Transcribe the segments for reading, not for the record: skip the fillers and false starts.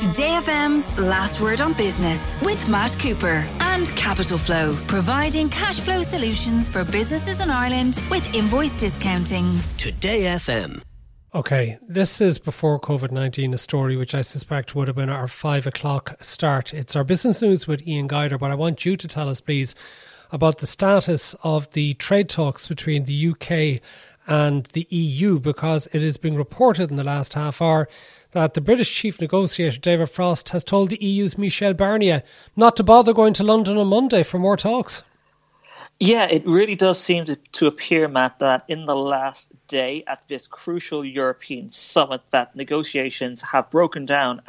Today FM's Last Word on Business with Matt Cooper and Capital Flow, providing cash flow solutions for businesses in Ireland with invoice discounting. Today FM. Okay, this is before COVID-19, a story which I suspect would have been our 5 o'clock start. It's our business news with Ian Guider, but I want you to tell us, please, about the status of the trade talks between the UK and the EU, because it is being reported in the last half hour that the British chief negotiator, David Frost, has told the EU's Michel Barnier not to bother going to London on Monday for more talks. Yeah, it really does seem to appear, Matt, that in the last day at this crucial European summit that negotiations have broken down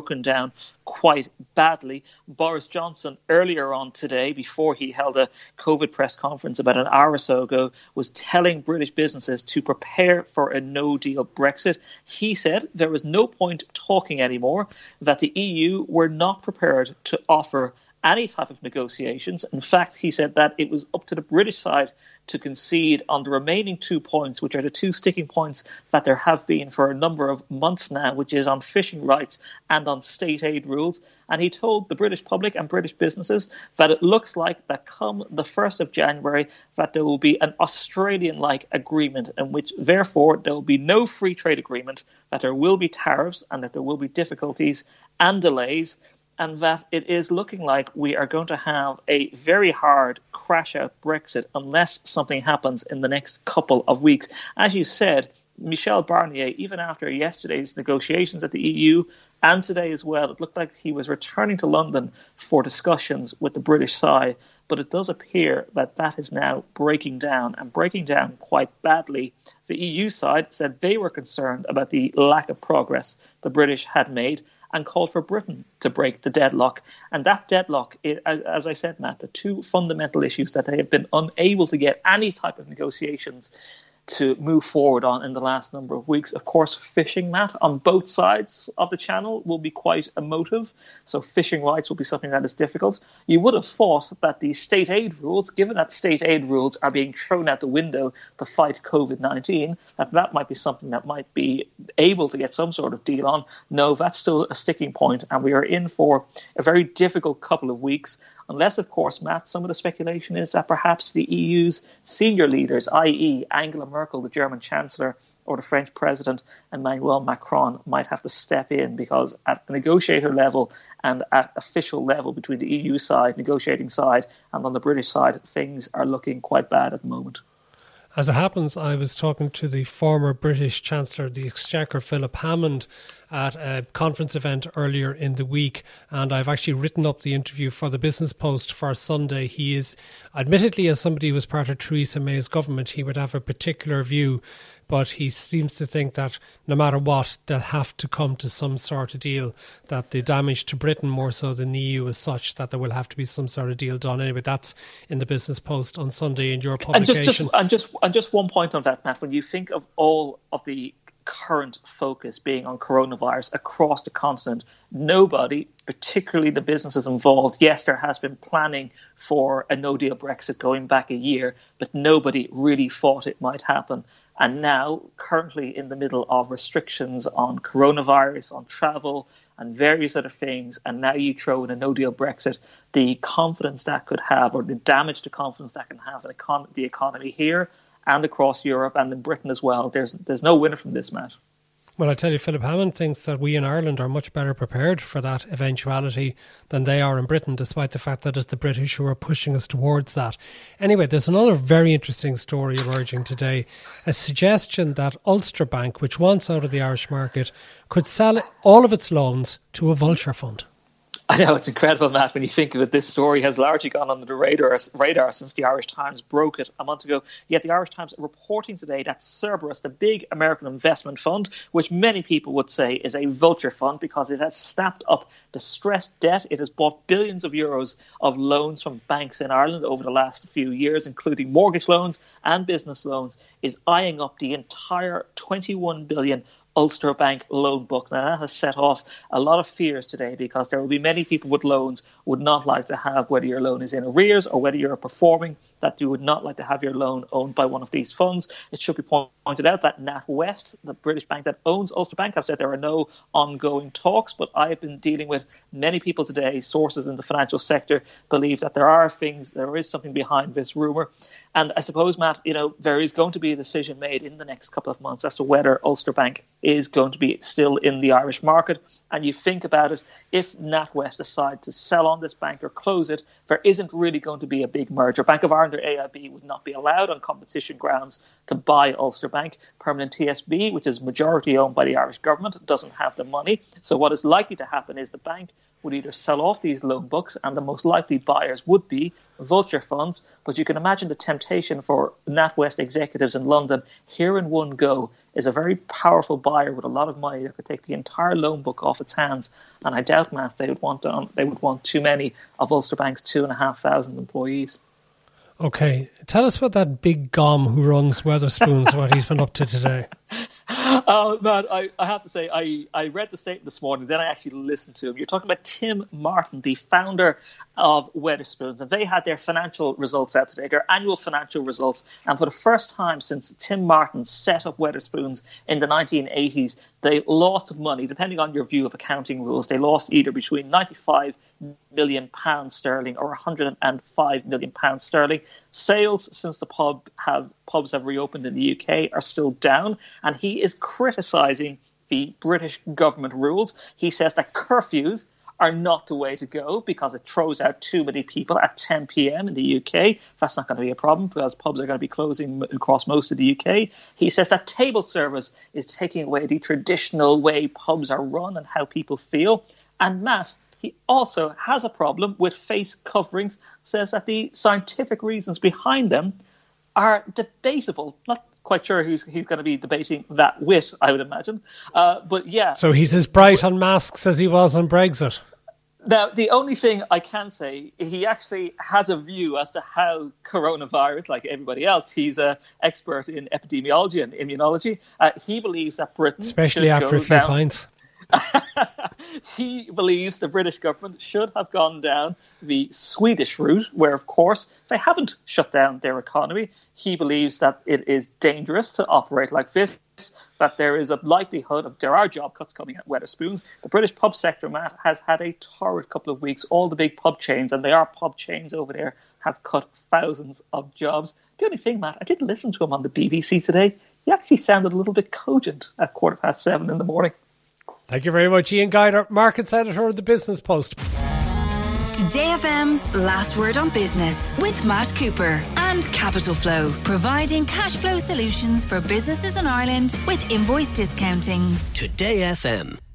quite badly. Boris Johnson earlier on today, before he held a COVID press conference about an hour or so ago, was telling British businesses to prepare for a no-deal Brexit. He said there was no point talking anymore, that the EU were not prepared to offer any type of negotiations. In fact, he said that it was up to the British side to concede on the remaining 2 points, which are the two sticking points that there have been for a number of months now, which is on fishing rights and on state aid rules. And he told the British public and British businesses that it looks like that come the 1st of January, that there will be an Australian-like agreement in which, therefore, there will be no free trade agreement, that there will be tariffs and that there will be difficulties and delays, and that it is looking like we are going to have a very hard crash-out Brexit unless something happens in the next couple of weeks. As you said, Michel Barnier, even after yesterday's negotiations at the EU and today as well, it looked like he was returning to London for discussions with the British side. But it does appear that that is now breaking down, and breaking down quite badly. The EU side said they were concerned about the lack of progress the British had made, and called for Britain to break the deadlock. And that deadlock, as I said, Matt, the two fundamental issues that they have been unable to get any type of negotiations to move forward on in the last number of weeks. Of course, fishing, Matt, on both sides of the channel will be quite emotive. So fishing rights will be something that is difficult. You would have thought that the state aid rules, given that state aid rules are being thrown out the window to fight COVID-19, that might be something that might be able to get some sort of deal on. No, that's still a sticking point, and we are in for a very difficult couple of weeks. Unless, of course, Matt, some of the speculation is that perhaps the EU's senior leaders, i.e. Angela Merkel, the German Chancellor, or the French President, Emmanuel Macron, might have to step in, because at the negotiator level and at official level between the EU side, negotiating side, and on the British side, things are looking quite bad at the moment. As it happens, I was talking to the former British Chancellor of the Exchequer, Philip Hammond, at a conference event earlier in the week, and I've actually written up the interview for the Business Post for Sunday. He is, admittedly, as somebody who was part of Theresa May's government, he would have a particular view, but he seems to think that no matter what, they'll have to come to some sort of deal, that the damage to Britain more so than the EU is such that there will have to be some sort of deal done. Anyway, that's in the Business Post on Sunday in your publication. And just one point on that, Matt. When you think of all of the current focus being on coronavirus across the continent, nobody, particularly the businesses involved, yes, there has been planning for a no-deal Brexit going back a year, but nobody really thought it might happen. And now, currently in the middle of restrictions on coronavirus, on travel, and various other things, and now you throw in a no-deal Brexit, the confidence that could have, or the damage to confidence that can have in the economy here and across Europe and in Britain as well, there's no winner from this, Matt. Well, I tell you, Philip Hammond thinks that we in Ireland are much better prepared for that eventuality than they are in Britain, despite the fact that it's the British who are pushing us towards that. Anyway, there's another very interesting story emerging today, a suggestion that Ulster Bank, which wants out of the Irish market, could sell all of its loans to a vulture fund. I know, it's incredible, Matt, when you think of it. This story has largely gone under the radar since the Irish Times broke it a month ago. Yet the Irish Times reporting today that Cerberus, the big American investment fund, which many people would say is a vulture fund because it has snapped up distressed debt. It has bought billions of euros of loans from banks in Ireland over the last few years, including mortgage loans and business loans, is eyeing up the entire 21 billion Ulster Bank loan book. Now, that has set off a lot of fears today, because there will be many people with loans who would not like to have, whether your loan is in arrears or whether you're performing, that you would not like to have your loan owned by one of these funds. It should be pointed out that NatWest, the British bank that owns Ulster Bank, have said there are no ongoing talks, but I have been dealing with many people today, sources in the financial sector believe that there is something behind this rumour. And I suppose, Matt, there is going to be a decision made in the next couple of months as to whether Ulster Bank is going to be still in the Irish market. And you think about it, if NatWest decide to sell on this bank or close it, there isn't really going to be a big merger. Bank of Ireland or AIB would not be allowed on competition grounds to buy Ulster Bank. Permanent TSB, which is majority owned by the Irish government, doesn't have the money. So what is likely to happen is the bank would either sell off these loan books, and the most likely buyers would be vulture funds. But you can imagine the temptation for NatWest executives in London here in one go is a very powerful buyer with a lot of money that could take the entire loan book off its hands. And I doubt, Matt, they would want too many of Ulster Bank's 2,500 employees. Okay, tell us about that big gom who runs Wetherspoons, what he's been up to today. Oh, man, I have to say, I read the statement this morning, then I actually listened to him. You're talking about Tim Martin, the founder of Wetherspoons, and they had their financial results out today, their annual financial results, and for the first time since Tim Martin set up Wetherspoons in the 1980s, they lost money. Depending on your view of accounting rules, they lost either between £95 million sterling or £105 million sterling. Sales since the pubs have reopened in the UK are still down, and he is criticising the British government rules. He says that curfews are not the way to go because it throws out too many people at 10 p.m. in the UK. That's not going to be a problem because pubs are going to be closing across most of the UK. He says that table service is taking away the traditional way pubs are run and how people feel. And Matt, he also has a problem with face coverings, says that the scientific reasons behind them are debatable. Not quite sure who's going to be debating that with, I would imagine. But yeah. So he's as bright on masks as he was on Brexit. Now, the only thing I can say, he actually has a view as to how coronavirus, like everybody else, he's an expert in epidemiology and immunology. He believes that Britain, especially after a few pints. He believes the British government should have gone down the Swedish route, where, of course, they haven't shut down their economy. He believes that it is dangerous to operate like this, that there is a likelihood of there are job cuts coming at Wetherspoons. The British pub sector, Matt, has had a torrid couple of weeks. All the big pub chains, and they are pub chains over there, have cut thousands of jobs. The only thing, Matt, I did listen to him on the BBC today. He actually sounded a little bit cogent at 7:15 in the morning. Thank you very much, Ian Guider, markets editor of the Business Post. Today FM's Last Word on Business with Matt Cooper and Capital Flow, providing cash flow solutions for businesses in Ireland with invoice discounting. Today FM.